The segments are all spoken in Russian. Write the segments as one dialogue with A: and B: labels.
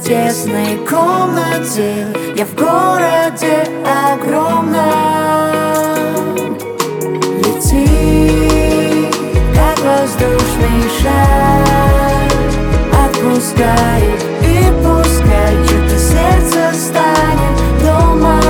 A: тесной комнате, я в городе огромном. Лети, как воздушный шар, отпускай и пускай чье-то сердце станет домом.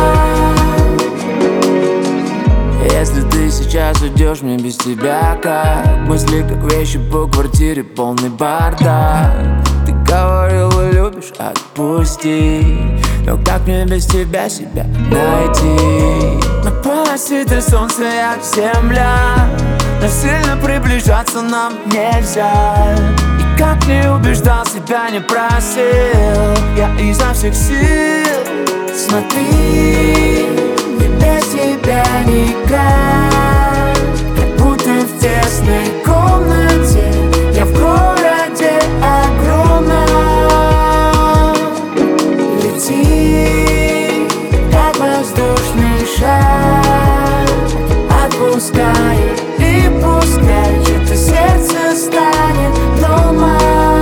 B: Если ты сейчас уйдешь, мне без тебя как мысли, как вещи по квартире, полный бардак. Ты говорила, любишь, отпусти, но как мне без тебя себя найти? На полосе ты солнце, я земля, но сильно приближаться нам нельзя. И как не убеждал, себя не просил, я изо всех сил.
A: Смотри, мне без тебя никак, как будто в тесной комнате, я в городе огромном. Лети, как воздушный шар, отпускай и пускай чье-то сердце станет домом.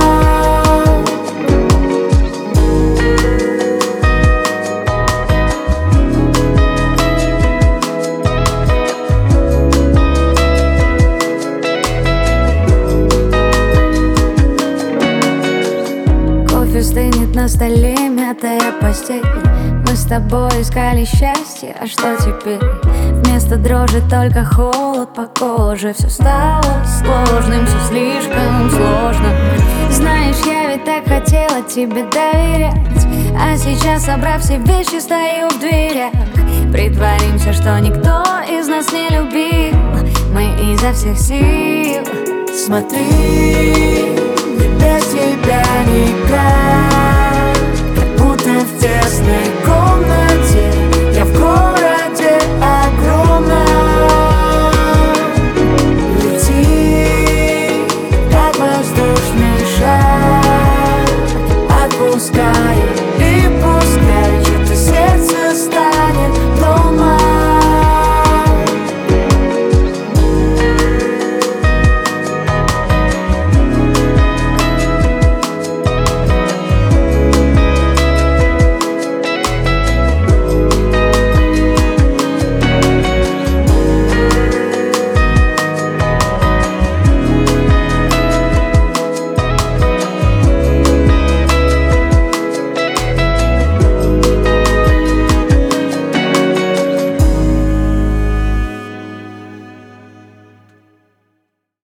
C: Стынет на столе мятая постель. Мы с тобой искали счастье, а что теперь? Вместо дрожи только холод по коже. Все стало сложным, все слишком сложно. Знаешь, я ведь так хотела тебе доверять, а сейчас, собрав все вещи, стою в дверях. Притворимся, что никто из нас не любил, мы изо всех сил.
A: Смотри, без тебя никак,